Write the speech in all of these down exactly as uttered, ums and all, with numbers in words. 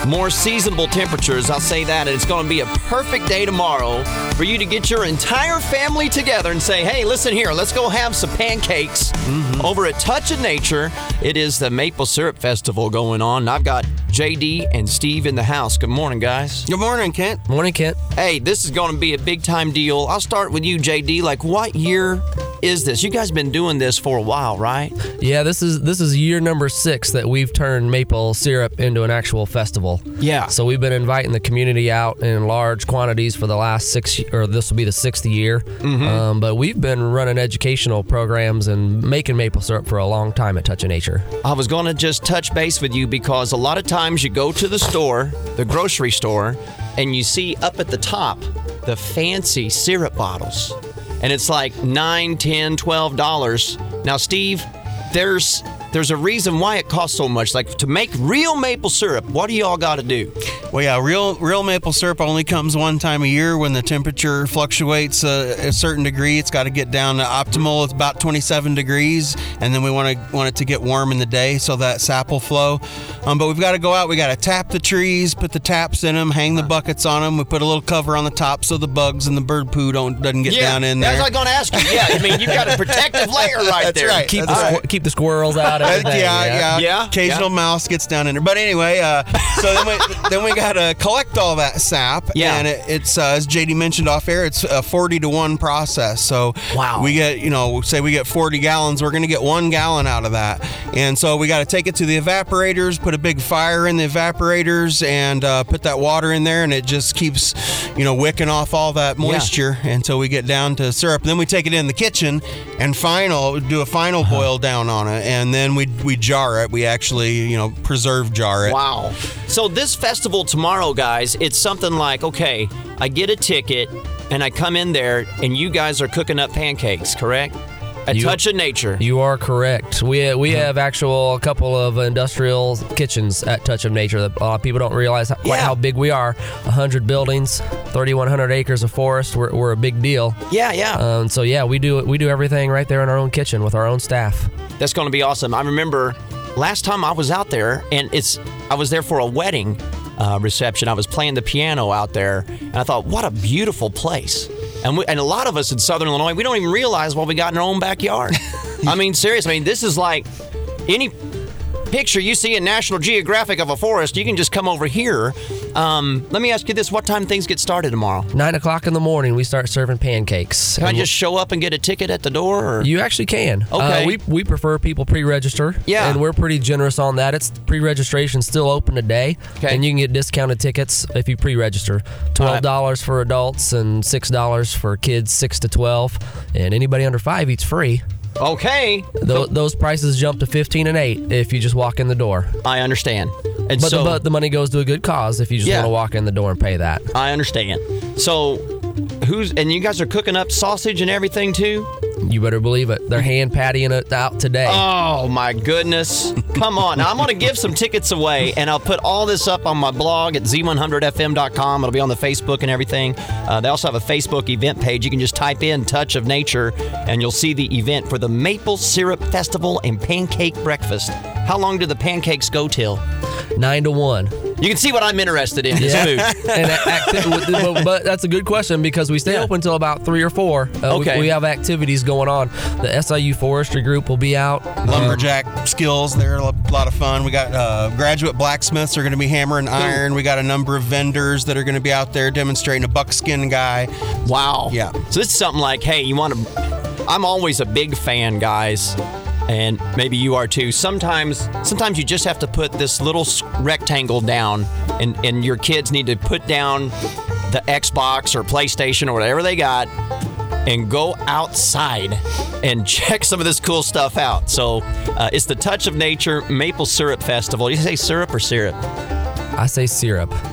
more seasonable temperatures, I'll say that. And it's going to be a perfect day tomorrow for you to get your entire family together and say, hey, listen here, let's go have some pancakes mm-hmm. over at Touch of Nature. It is the Maple Syrup Festival going on. I've got J D and Steve in the house. Good morning, guys. Good morning, Kent. Morning, Kent. Hey, this is going to be a big-time deal. I'll start with you, J D. Like, what year is this? You guys been doing this for a while, right? Yeah, this is this is year number six that we've turned maple syrup into an actual festival. Yeah. So we've been inviting the community out in large quantities for the last six, or this will be the sixth year. Mm-hmm. Um, but we've been running educational programs and making maple syrup for a long time at Touch of Nature. I was going to just touch base with you because a lot of times you go to the store, the grocery store, and you see up at the top the fancy syrup bottles. And it's like nine, ten, twelve dollars. Now, Steve, there's there's a reason why it costs so much. Like, to make real maple syrup, what do y'all got to do? Well, yeah, real real maple syrup only comes one time a year when the temperature fluctuates uh, a certain degree. It's got to get down to optimal. It's about twenty-seven degrees, and then we want to want it to get warm in the day so that sap will flow. Um, but we've got to go out. We got to tap the trees, put the taps in them, hang the buckets on them. We put a little cover on the top so the bugs and the bird poo don't doesn't get yeah, down in there. That's what I was going to ask you. Yeah, I mean, you've got a protective layer right that's there. Right. Keep, that's the right. squ- keep the squirrels out. Everything, yeah, yeah, yeah, yeah. Occasional yeah. mouse gets down in there. But anyway, uh, so then we then we got to collect all that sap. Yeah. And it, it's uh, as J D mentioned off air, it's a forty to one process. So wow. we get, you know, say we get forty gallons, we're going to get one gallon out of that. And so we got to take it to the evaporators, put a big fire in the evaporators, and uh, put that water in there, and it just keeps, you know, wicking off all that moisture yeah. until we get down to syrup. Then we take it in the kitchen and final do a final uh-huh. boil down on it, and then we we jar it. We actually, you know, preserve jar it. Wow. So this festival tomorrow, guys, it's something like, okay, I get a ticket and I come in there and you guys are cooking up pancakes, correct? A you, Touch of Nature. You are correct. We we have actual a couple of industrial kitchens at Touch of Nature that a lot of people don't realize how, quite yeah. how big we are. one hundred buildings, thirty-one hundred acres of forest. We're, we're a big deal. Yeah, yeah. Um, so yeah, we do we do everything right there in our own kitchen with our own staff. That's going to be awesome. I remember last time I was out there, and it's I was there for a wedding uh, reception. I was playing the piano out there, and I thought, what a beautiful place. And we, and a lot of us in Southern Illinois, we don't even realize what we got in our own backyard. I mean, seriously, I mean, this is like any picture you see in National Geographic of a forest, you can just come over here. Um, let me ask you this, what time things get started tomorrow? Nine o'clock in the morning, we start serving pancakes. Can and I just show up and get a ticket at the door? Or? You actually can. Okay. Uh, we, we prefer people pre-register. Yeah. And we're pretty generous on that. It's pre-registration still open today. Okay. And you can get discounted tickets if you pre-register. twelve dollars right. for adults and six dollars for kids six to twelve. And anybody under five eats free. Okay. Th- those prices jump to fifteen and eight if you just walk in the door. I understand. And but, so, the, but the money goes to a good cause if you just yeah. want to walk in the door and pay that. I understand. So, who's and you guys are cooking up sausage and everything too? You better believe it. They're hand pattying it out today. Oh my goodness. Come on. Now, I'm going to give some tickets away, and I'll put all this up on my blog at z one hundred f m dot com. It'll be on the Facebook and everything. Uh, they also have a Facebook event page. You can just type in Touch of Nature, and you'll see the event for the Maple Syrup Festival and Pancake Breakfast. How long do the pancakes go till? Nine to one. You can see what I'm interested in. This yeah. food. and acti- but that's a good question because we stay yeah. open until about three or four. Uh, okay. we, we have activities going on. The S I U Forestry Group will be out. Lumberjack um, skills, they're a lot of fun. We got uh, graduate blacksmiths are going to be hammering iron. We got a number of vendors that are going to be out there demonstrating. A buckskin guy. Wow. Yeah. So this is something like, hey, you want to... I'm always a big fan, guys. And maybe you are too. Sometimes sometimes you just have to put this little rectangle down, and, and your kids need to put down the Xbox or PlayStation or whatever they got and go outside and check some of this cool stuff out. So uh, it's the Touch of Nature Maple Syrup Festival. You say syrup or syrup? I say syrup.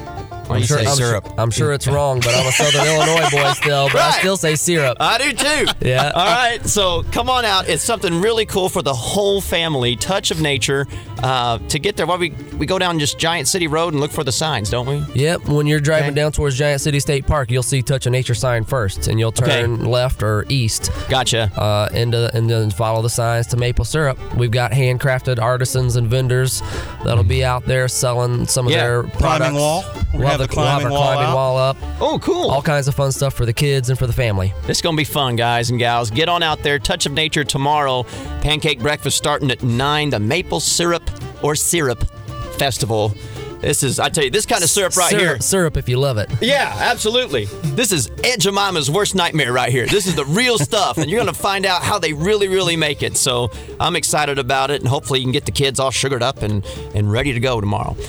I'm sure, say I'm, syrup. Sure, I'm sure it's wrong, but I'm a Southern Illinois boy still, but Right. I still say syrup. I do too. Yeah. All right. So come on out. It's something really cool for the whole family. Touch of Nature. Uh, to get there, well, we we go down just Giant City Road and look for the signs, don't we? Yep, when you're driving Okay. down towards Giant City State Park, you'll see Touch of Nature sign first, and you'll turn Okay. left or east Gotcha. uh, into, and then follow the signs to maple syrup. We've got handcrafted artisans and vendors that'll be out there selling some of Yeah. their products. Climbing wall. We We'll have the we'll have climbing our wall climbing out. wall up. Oh, cool. All kinds of fun stuff for the kids and for the family. It's going to be fun, guys and gals. Get on out there. Touch of Nature tomorrow. Pancake breakfast starting at nine. The Maple Syrup or Syrup Festival. This is, I tell you, this kind of syrup right syrup, here. Syrup if you love it. Yeah, absolutely. This is Aunt Jemima's worst nightmare right here. This is the real stuff, and you're going to find out how they really, really make it. So I'm excited about it, and hopefully you can get the kids all sugared up and, and ready to go tomorrow.